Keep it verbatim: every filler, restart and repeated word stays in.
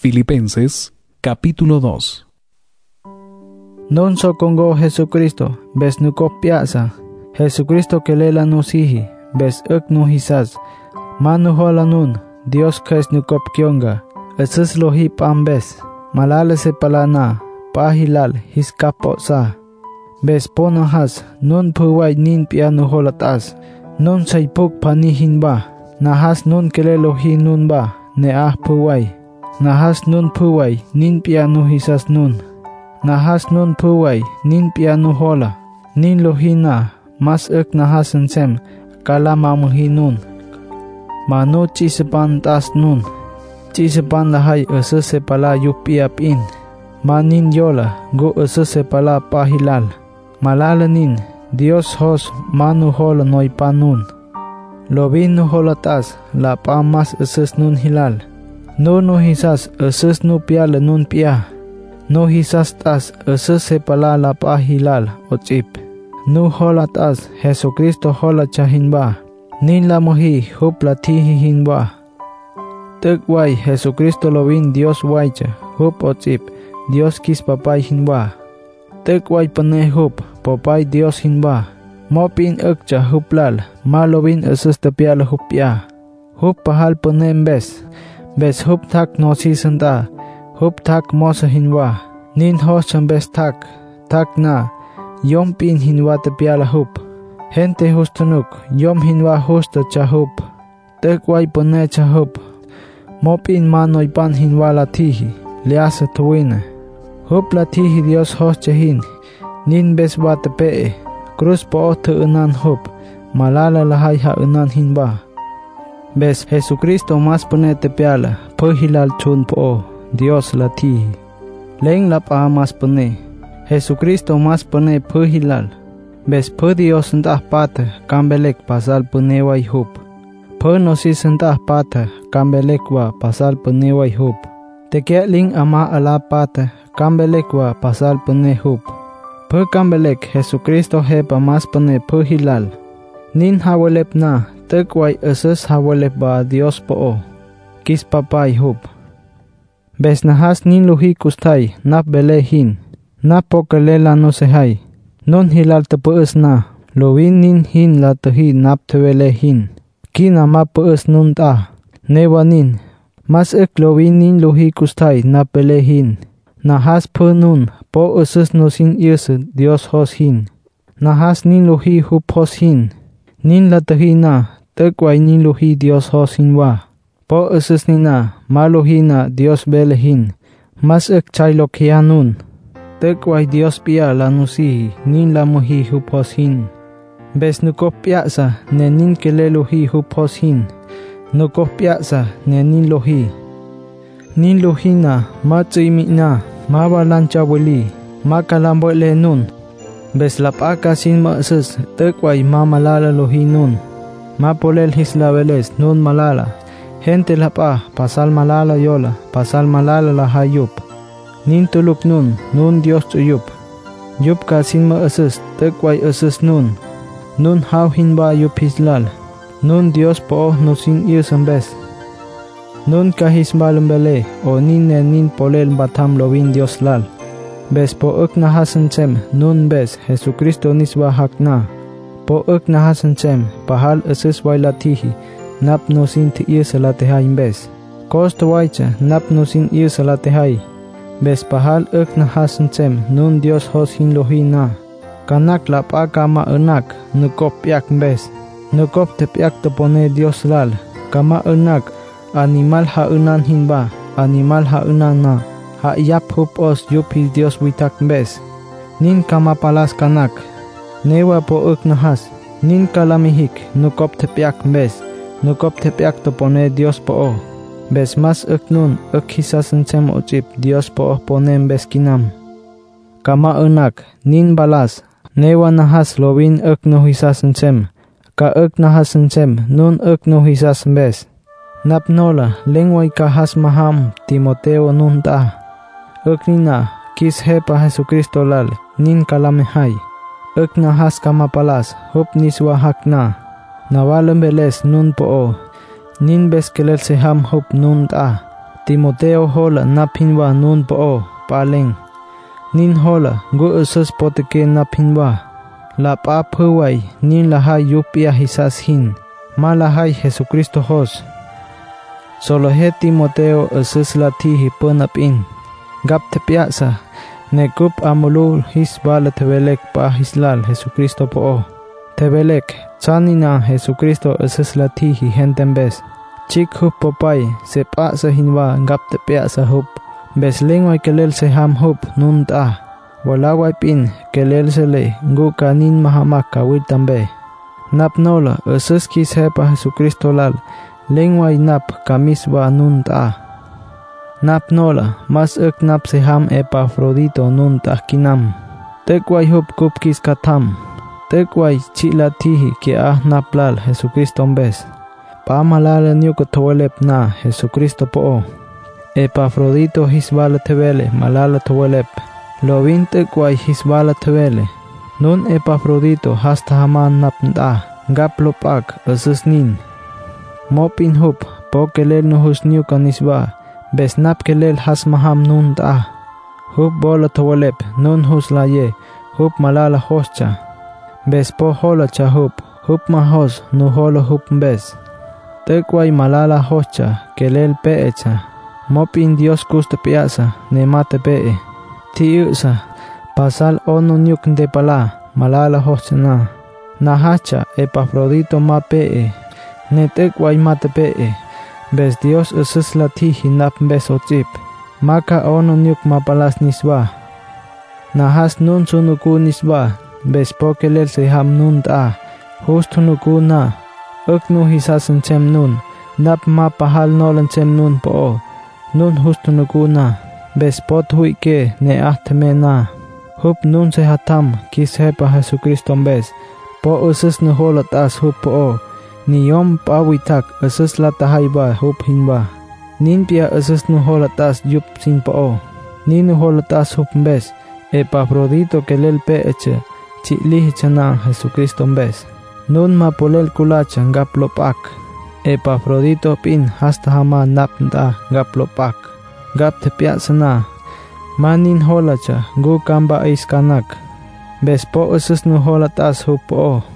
Filipenses capítulo dos. Non so kongo Jesucristo, bes nuko piasa. Jesucristo kelela nusihi, bes uk nuhisas. Manu hola nun, Dios kes nukop kionga. Eses lohip ambes, malale se palana, pahilal hiskapo sa. Bes ponahas, nun puway nin pianu holatas. Nun saipuk panihin ba, nahas nun kelelohi nun ba, ne ah puway. Nahas nun puway, nin pianu hisas nun. Nahas nun puway, nin pianu hola. Nin lohina, mas uk nahasan sem, kala mamuhi nun. Manu chisepan tas nun. Chisepan lahay ese sepala yupiap in. Manin yola, go ese sepala pahilal. Malala nin, Dios hos manu hola noy panun. Lobin nu hola tas, la pa mas eses nun hilal. No no hisas eses nu piala nun pia. No hisas tas eses sepala la pa hilal o chip. Nu hola tas Jesucristo hola chahinba. Nin la mohi hup la tihi hinba. Tek wai Jesucristo lobin Dios waicha hup o chip. Dios kis papay hinba. Tek wai pane hup papay Dios hinba. Mopin ukcha huplal ma lobin eses te piala hup pia. Hup pahal pane bes. Bes hup tak no si senta, hup tak mosa hinwa. Nin hosan bes tak, tak na, yom pin hinwa te piala hup. Gente hustunuk, yom hinwa husta cha hup. Tek wai pone cha hup. Mopin manoy pan hinwa la tihi, liasa tuwina. Hup la tihi Dios hos chahin, nin bes wa te pee. Cruz po te unan hup, malala lahay ha unan hinba. Bes Jesucristo mas pone te piala, pahilal chun po, Dios la tihi. Leng la pa mas pone, Jesucristo mas pone pahilal. Bes pa Dios entah pata, kambelek pasal pone wai hup. Pa nosis entah pata, kambelek wa pasal pone wai hup. Te kia ling ama ala pata, kambelek wa pasal pone hup. Pa kambelek Jesucristo hepa mas pone pahilal. Nin hawalep na, tek wai eses hawalep ba Dios po. Kis papay hup. Bes nahas nin luhi kustay, nap belehin. Nap pokalela no sehay. Non hilal te pees na. Lowin nin hin la tehi nap te belehin. Kina ma pees nun ta. Newa nin. Mas ek lowin nin luhi kustay, nap belehin. Nahas pe nun, po eses no sin yese Dios hos hin. Nahas nin luhi hup hos hin. Nin la tehi na, tek wai nin luhi Dios hos hinwa. Po eses nina, ma luhi na Dios belehin. Mas ek chay lokia nun. Tek wai Dios pia la nusihi, nin la muhi hup hos hin. Bes nukop piasa, ne nin kele luhi hup hos hin. Nukop piasa, ne nin luhi. Nin luhi na, ma tsimi na, ma balancha wali, ma kalambo le nun. Bes lapaka sin ma eses, tek wai ma malala luhi nun. Ma polel his labeles nun malala. Gente lapa, pasal malala yola, pasal malala la hayup. Nin tuluk nun, nun Dios tuyup. Yup ka sin ma eses, tek wai eses nun. Nun haw hinba yup hislal. Nun Dios po no sin iusan bes. Nun ka hisbalembele, o nin ne nin polel batam lovin Dios lal. Bes po uk nahasan sem, nun bes, Jesucristo niswa hak na. Po uk nahasan sem, pahal eses wai latihi, nap no sin ti iya salatehay bes. Kost waicha, nap no sin iya salatehay. Bes pahal uk nahasan sem, nun Dios hos hin lohi na. Kanak lap kama enak, nukop piak bes. Nukop te piak te pone Dios lal. Kama enak, animal ha unan hinba, animal ha unan na. Ha yap hup os yup his Dios witak bes. Nin kama palas kanak. Newa po uk nahas. Nin kalamihik. Nukop te piak bes. Nukop te piak te pone Dios po o. Bes mas uk nun. Uk hisasen sem o chip. Dios po o ponem bes kinam. Kama unak. Nin balas. Newa nahas lowin uk no hisasen sem. Ka uk nahasen sem. Nun uk no hisasen bes. Nap nola. Lengway kahas maham. Timoteo nun ta. Uk nina, kis hepa Jesucristo lal, nin kalamehay. Uk nahas kamapalas, hup niswa hak na. Nawalam beles nun po o. Nin bes kelel seham hup nun ta. Timoteo hola naphinwa nun po paleng. Nin hola ngu usus poteke naphinwa. La pa phuway nin lahay yupia hisas hin. Malahay Jesucristo hos. Solo he Timoteo usus latihi punapin. Gap tepiasa. Nekup amulu his bala tebelek pa hislal Jesucristo po. Tebelek chanina Jesucristo usus latihi hentembes. Chik hup popay sepa sa hinwa gap tepiasa hup. Bes lingway kelel se ham hup nun ta. Walaway pin kelel se le ngu kanin mahamak kawit tambe. Nap nola usus kis hepa Jesucristo lal. Lingway nap kamiswa nun ta. Nap nola mas ek nap se ham Epafrodito nun ta kinam. Tekway hup kup kis katam. Tekway chilatihi ki ah nap lal Jesucristo mbes. Pa malala niyo kutawalep na Jesucristo po. Epafrodito hisbala tebele malala tawalep. Lovin tekway hisbala tebele. Nun Epafrodito hasta haman nap nta. Gaplopak usus nin. Mopin hup po kelel nuhus niyo kanisba. Bes nap kelel has maham nun ta. Hup bola tawalep nun hus la ye. Hup malala hoscha. Bes po hola cha hup. Hup mahos nu hola hup bes. Tekway malala hoscha kelel peecha. Mopin Dios kusta piasa ne mate pee. Ti usa pasal ono nyuk de pala malala hoscha na. Nahacha Epafrodito ma pee. Ne tekway mate pee. Bes Dios usus latihi nap bes ochip. Maka ono nyuk mapalas nisba. Nahas nun sunuku nisba. Bes po kelel se ham nun ta. Justo nuku na. Uknu hisasen chem nun. Nap mapahal nolan chem nun po. Nun justo nuku na. Bes pot hui ke ne ahteme na. Hup nun se hatam kis hepa Jesucristo bes. Po usus nu holat as hup po. Niyom pawitak usus latahay ba hup hinba. Nin pia usus nu holatas yup sin po. Nin nu holatas hup bes. Epafrodito kelel peeche. Chilih chana Jesucristo bes. Nun mapolel kulacha gaplopak. Epafrodito pin hasta hama napnta gaplopak. Gap tepiasana. Manin holacha gu kamba iskanak. Bes po usus nu holatas hup po.